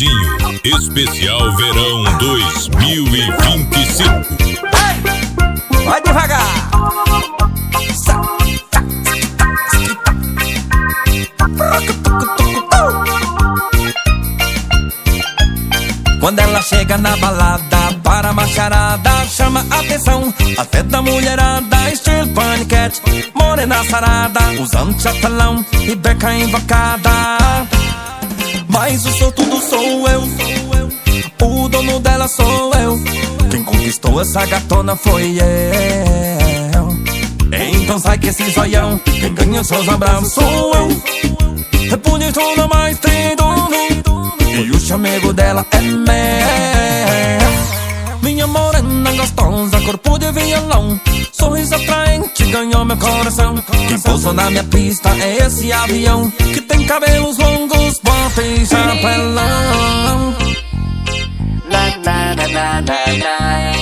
Pagodinho Especial Verão 2025. Vai devagar. Quando ela chega na balada, para a macharada, chama atenção até da mulherada, estilo paniquete, morena sarada, usando chapelão e beca invocada. Mas o sortudo sou eu, o dono dela sou eu, quem conquistou essa gatona foi eu. Então sai que esse zoião, quem ganha seus abraços sou eu. É bonitona, mas tem dono, e o chamego dela é meu. Minha morena gostosa, corpo de violão, sorriso atraente, ganhou meu coração. Quem pousa na minha pista é esse avião, que tem cabelos longos, bota e chapelão. Na, na, na, na, na, na.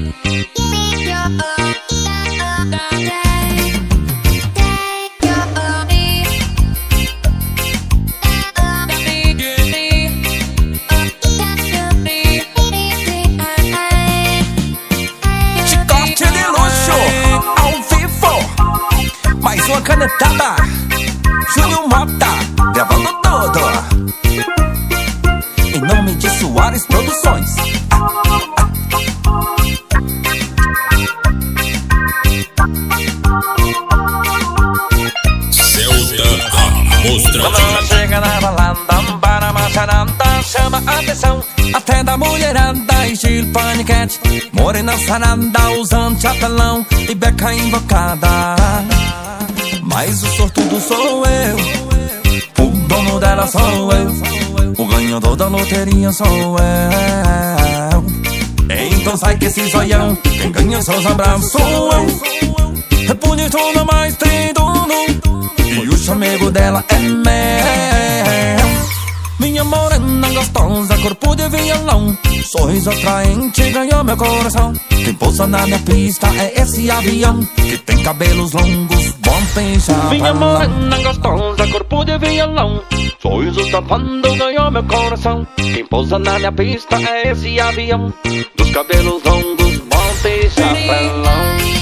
Mais uma canetada, Júnior Mota, gravando tudo, em nome de Soares Produções. Celta Mostra. Quando ela chega na balada, para a macharada, chama atenção até da mulherada, estilo paniquete, morena sarada, usando chapelão e beca invocada. Mas o sortudo sou eu, o dono dela sou eu, o ganhador da loteria sou eu. Então sai que esse zoião, quem ganha seus abraços sou eu. É bonitona, mas tem dono, e o chamego dela é meu. Minha morena gostosa, corpo de violão, sorriso atraente, ganhou meu coração. Quem pousa na minha pista é esse avião, que tem cabelos longos, bom pensar. Minha morena gostosa, corpo de violão, sorriso tapando, ganhou meu coração. Quem pousa na minha pista é esse avião, dos cabelos longos, bom pensar.